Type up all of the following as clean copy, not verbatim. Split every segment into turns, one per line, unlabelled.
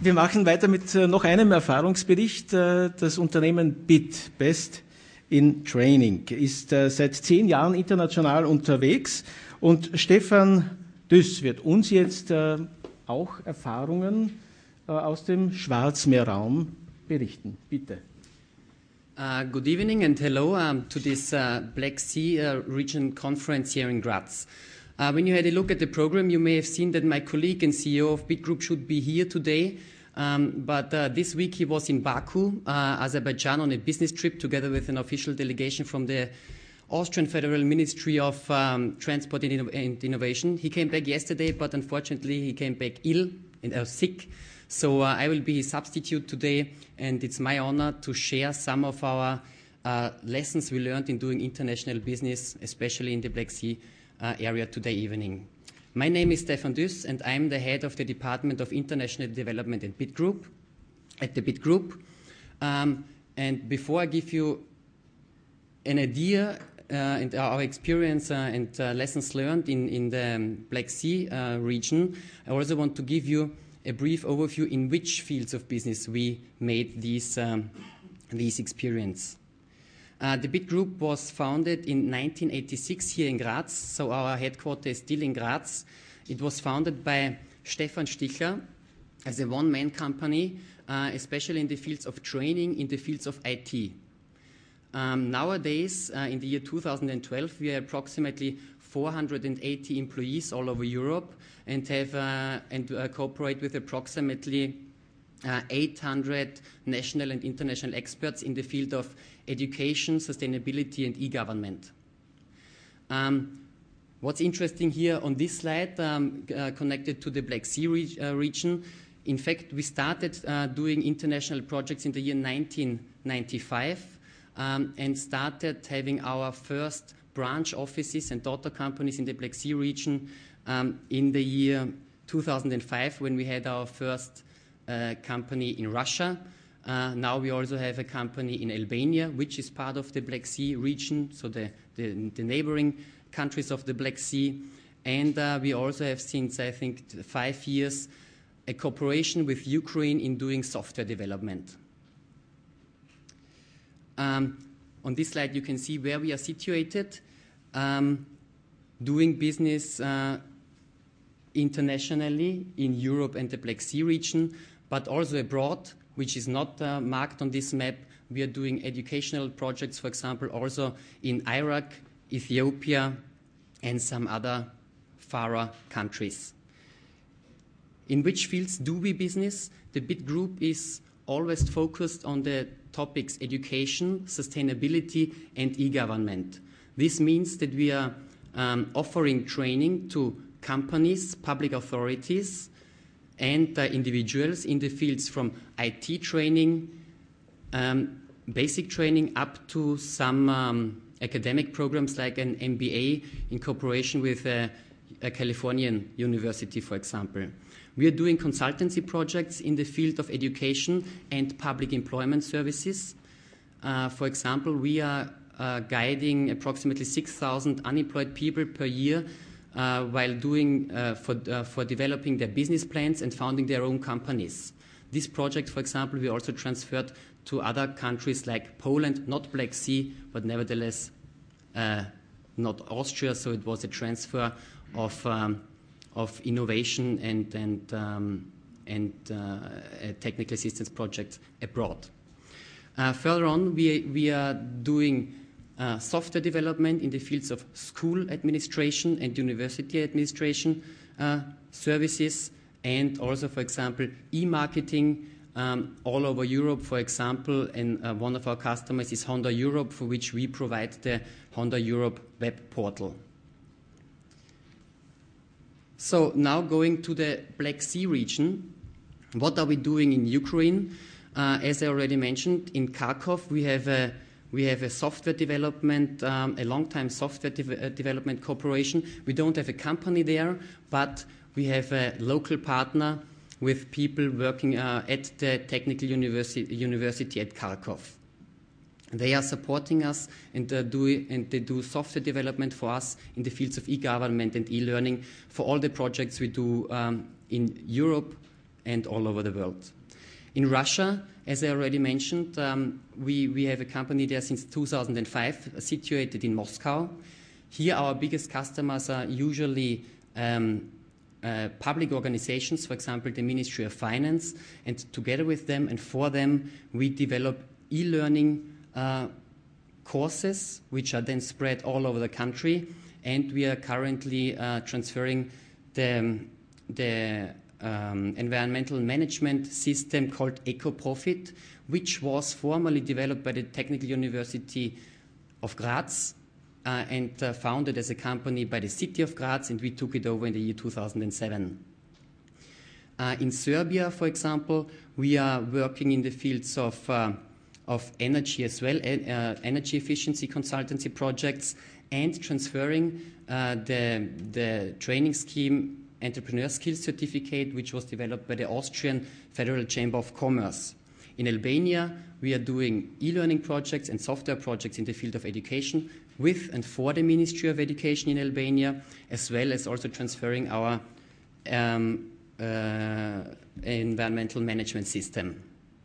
Wir machen weiter mit noch einem Erfahrungsbericht. Das Unternehmen BIT, Best in Training, ist seit 10 Jahren international unterwegs und Stefan Düss wird uns jetzt auch Erfahrungen aus dem Schwarzmeerraum berichten. Bitte.
Good evening and hello to this Black Sea Region Conference here in Graz. When you had a look at the program, you may have seen that my colleague and CEO of BIT Group should be here today. But this week he was in Baku, Azerbaijan, on a business trip together with an official delegation from the Austrian Federal Ministry of Transport and Innovation. He came back yesterday, but unfortunately he came back ill and sick. So I will be his substitute today, and it's my honor to share some of our lessons we learned in doing international business, especially in the Black Sea area today evening. My name is Stefan Düss, and I'm the head of the Department of International Development at BIT Group. And before I give you an idea and our experience and lessons learned in the Black Sea region, I also want to give you a brief overview in which fields of business we made these experience. The BIT Group was founded in 1986 here in Graz, so our headquarters is still in Graz. It was founded by Stefan Stichler as a one-man company, especially in the fields of training, in the fields of IT. Nowadays, in the year 2012, we are approximately 480 employees all over Europe and cooperate with approximately 800 national and international experts in the field of education, sustainability, and e-government. What's interesting here on this slide, connected to the Black Sea region, in fact, we started doing international projects in the year 1995 and started having our first branch offices and daughter companies in the Black Sea region in the year 2005 when we had our first company in Russia. Now we also have a company in Albania, which is part of the Black Sea region, so the neighboring countries of the Black Sea. And we also have, since I think 5 years, a cooperation with Ukraine in doing software development. On this slide you can see where we are situated, doing business internationally in Europe and the Black Sea region, but also abroad, which is not marked on this map. We are doing educational projects, for example, also in Iraq, Ethiopia, and some other far countries. In which fields do we business? The BIT Group is always focused on the topics education, sustainability, and e-government. This means that we are offering training to companies, public authorities, and individuals in the fields from IT training, basic training, up to some academic programs like an MBA in cooperation with a Californian university, for example. We are doing consultancy projects in the field of education and public employment services. For example, we are guiding approximately 6,000 unemployed people per year while doing for developing their business plans and founding their own companies. This project, for example, we also transferred to other countries like Poland, not Black Sea, but nevertheless not Austria. So it was a transfer of innovation and technical assistance projects abroad. Further on, we are doing software development in the fields of school administration and university administration services, and also, for example, e-marketing all over Europe. For example, and one of our customers is Honda Europe, for which we provide the Honda Europe web portal. So now going to the Black Sea region, what are we doing in Ukraine? As I already mentioned, in Kharkov we have a software development, a long-time software development cooperation. We don't have a company there, but we have a local partner with people working at the Technical University at Kharkov. They are supporting us and they do software development for us in the fields of e-government and e-learning for all the projects we do in Europe, and all over the world. In Russia, as I already mentioned, we have a company there since 2005, situated in Moscow. Here our biggest customers are usually public organizations, for example, the Ministry of Finance, and together with them and for them, we develop e-learning courses, which are then spread all over the country, and we are currently transferring the environmental management system called EcoProfit, which was formerly developed by the Technical University of Graz, and founded as a company by the city of Graz, and we took it over in the year 2007. In Serbia, for example, we are working in the fields of energy as well, energy efficiency consultancy projects, and transferring the training scheme Entrepreneur Skills Certificate, which was developed by the Austrian Federal Chamber of Commerce. In Albania, we are doing e-learning projects and software projects in the field of education with and for the Ministry of Education in Albania, as well as also transferring our environmental management system.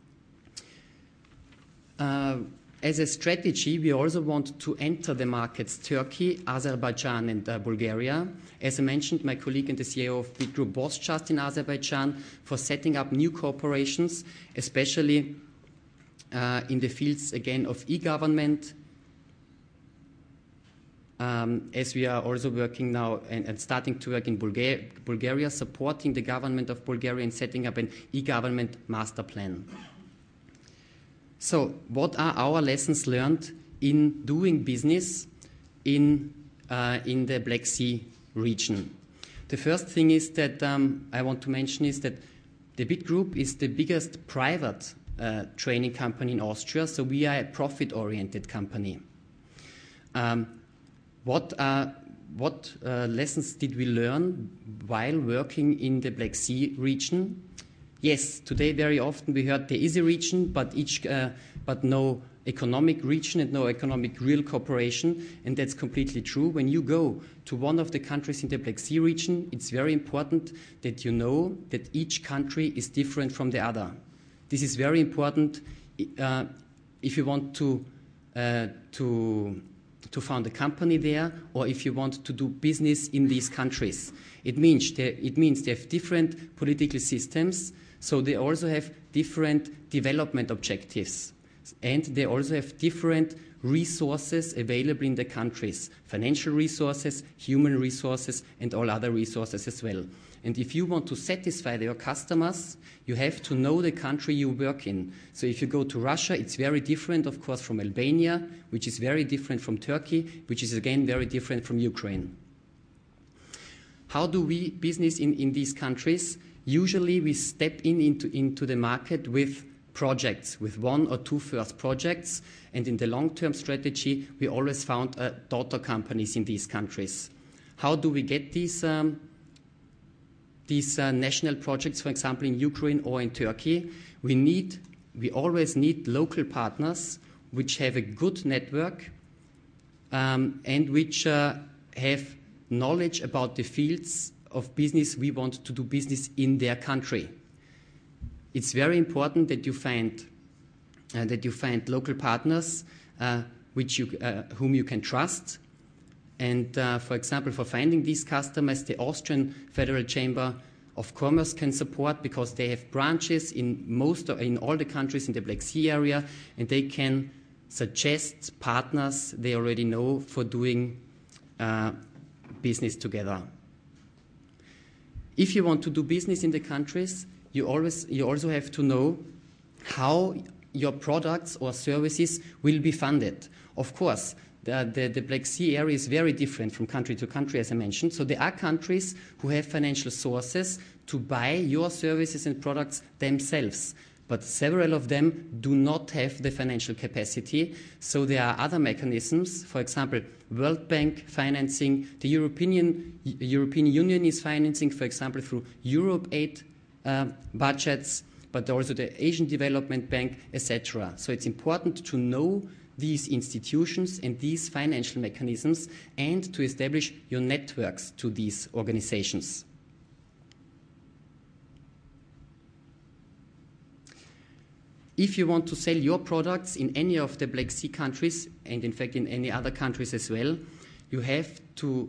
As a strategy, we also want to enter the markets Turkey, Azerbaijan, and Bulgaria. As I mentioned, my colleague and the CEO of Bit Group was just in Azerbaijan for setting up new corporations, especially in the fields, again, of e-government, as we are also working now and starting to work in Bulgaria, supporting the government of Bulgaria in setting up an e-government master plan. So, what are our lessons learned in doing business in the Black Sea region? The first thing is that I want to mention is that the Bit Group is the biggest private training company in Austria, so we are a profit-oriented company. What lessons did we learn while working in the Black Sea region? Yes, today very often we heard there is a region, but no economic region and no economic real cooperation, and that's completely true. When you go to one of the countries in the Black Sea region, it's very important that you know that each country is different from the other. This is very important if you want to found a company there, or if you want to do business in these countries. It means they have different political systems, so they also have different development objectives, and they also have different resources available in the countries, financial resources, human resources, and all other resources as well. And if you want to satisfy your customers, you have to know the country you work in. So if you go to Russia, it's very different, of course, from Albania, which is very different from Turkey, which is again very different from Ukraine. How do we business in these countries? Usually we step into the market with projects, with one or two first projects, and in the long-term strategy, we always found daughter companies in these countries. How do we get these national projects, for example, in Ukraine or in Turkey? We always need local partners which have a good network and which have knowledge about the fields of business we want to do business in their country. It's very important that you find local partners whom you can trust. And for example, for finding these customers, the Austrian Federal Chamber of Commerce can support, because they have branches in all the countries in the Black Sea area, and they can suggest partners they already know for doing business together. If you want to do business in the countries, you also have to know how your products or services will be funded. Of course, the Black Sea area is very different from country to country, as I mentioned. So there are countries who have financial sources to buy your services and products themselves. But several of them do not have the financial capacity. So there are other mechanisms, for example, World Bank financing. The European Union is financing, for example, through Europe Aid budgets, but also the Asian Development Bank, etc. So it's important to know these institutions and these financial mechanisms and to establish your networks to these organizations. if you want to sell your products in any of the Black Sea countries, and in fact in any other countries as well, you have to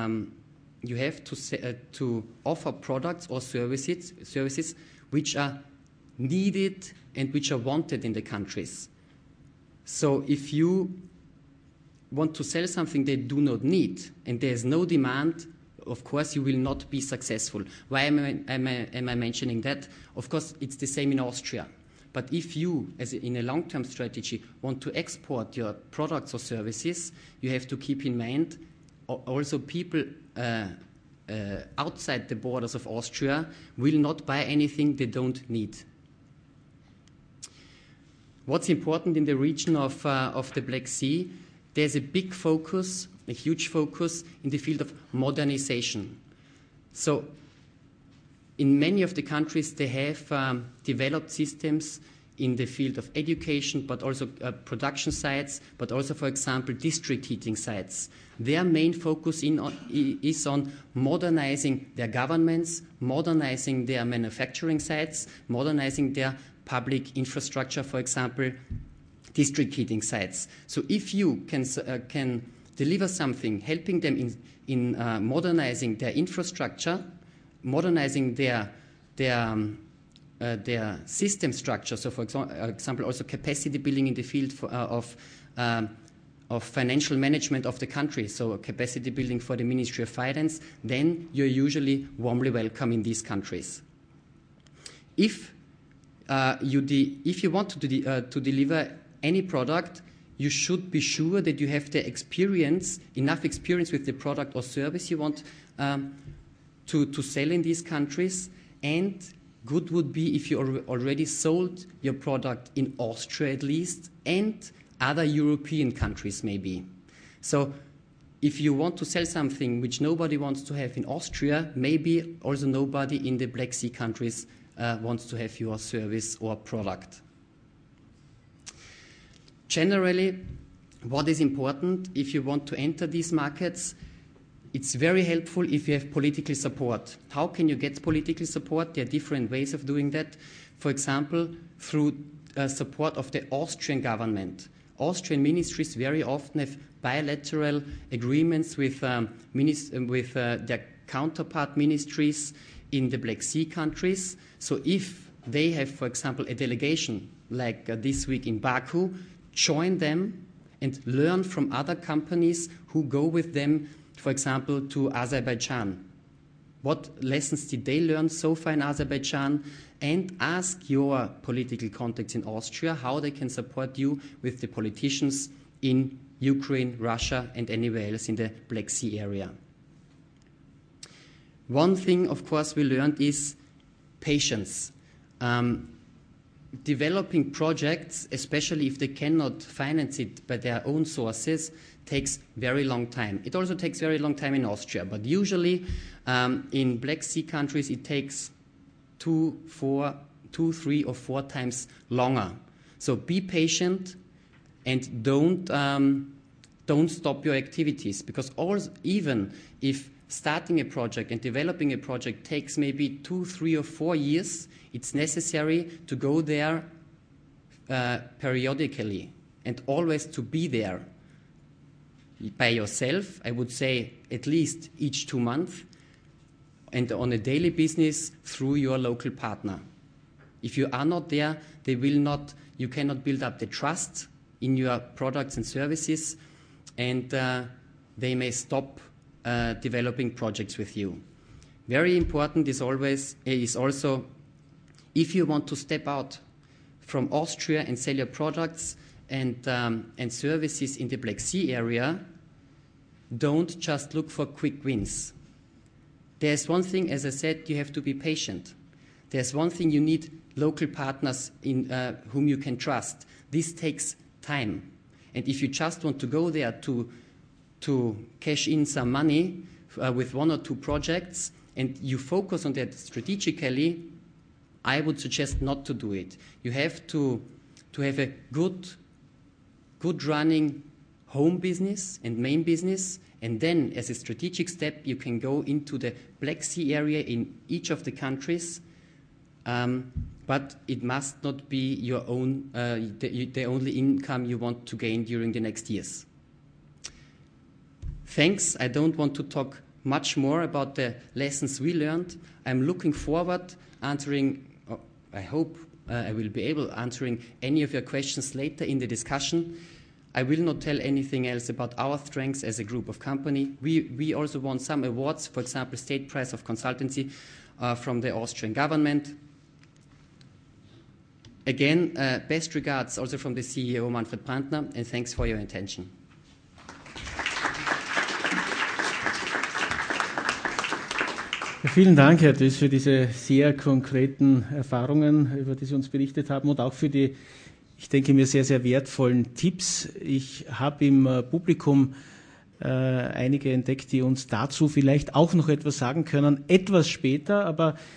offer products or services which are needed and which are wanted in the countries. So if you want to sell something they do not need and there is no demand, of course you will not be successful. Why am I mentioning that? Of course it's the same in Austria. But if you, in a long-term strategy, want to export your products or services, you have to keep in mind also people outside the borders of Austria will not buy anything they don't need. What's important in the region of the Black Sea, there's a big focus, a huge focus in the field of modernization. So in many of the countries, they have developed systems in the field of education, but also production sites, but also, for example, district heating sites. Their main focus is on modernizing their governments, modernizing their manufacturing sites, modernizing their public infrastructure, for example, district heating sites. So if you can deliver something, helping them in modernizing their infrastructure, modernizing their system structure, so for example also capacity building in the field of financial management of the country, so capacity building for the Ministry of Finance, then you're usually warmly welcome in these countries. If you want to deliver any product, you should be sure that you have the enough experience with the product or service you want to sell in these countries, and good would be if you already sold your product in Austria at least, and other European countries maybe. So if you want to sell something which nobody wants to have in Austria, maybe also nobody in the Black Sea countries wants to have your service or product. Generally, what is important if you want to enter these markets, it's very helpful if you have political support. How can you get political support? There are different ways of doing that. For example, through support of the Austrian government. Austrian ministries very often have bilateral agreements with their counterpart ministries in the Black Sea countries. So if they have, for example, a delegation like this week in Baku, join them and learn from other companies who go with them, for example, to Azerbaijan. What lessons did they learn so far in Azerbaijan? And ask your political contacts in Austria how they can support you with the politicians in Ukraine, Russia, and anywhere else in the Black Sea area. One thing, of course, we learned is patience. Developing projects, especially if they cannot finance it by their own sources, takes very long time. It also takes very long time in Austria, but usually in Black Sea countries it takes 2, 3, or 4 times longer. So be patient and don't stop your activities, because even if starting a project and developing a project takes maybe 2, 3, or 4 years, it's necessary to go there periodically and always to be there by yourself. I would say at least each 2 months, and on a daily business through your local partner. If you are not there, you cannot build up the trust in your products and services, and they may stop developing projects with you. Very important is also, if you want to step out from Austria and sell your products and services in the Black Sea area, don't just look for quick wins. There's one thing, as I said, you have to be patient. There's one thing, you need local partners whom you can trust. This takes time. And if you just want to go there to cash in some money with 1 or 2 projects, and you focus on that strategically, I would suggest not to do it. You have to have a good running home business and main business, and then as a strategic step you can go into the Black Sea area in each of the countries, but it must not be your own, the only income you want to gain during the next years. Thanks. I don't want to talk much more about the lessons we learned. I'm looking forward answering, I hope I will be able answering any of your questions later in the discussion. I will not tell anything else about our strengths as a group of company. We also won some awards, for example, State Prize of Consultancy from the Austrian government. Again, best regards also from the CEO Manfred Brandner, and thanks for your attention.
Vielen Dank, Herr Döss, für diese sehr konkreten Erfahrungen, über die Sie uns berichtet haben und auch für die, ich denke mir, sehr, sehr wertvollen Tipps. Ich habe im Publikum einige entdeckt, die uns dazu vielleicht auch noch etwas sagen können, etwas später, aber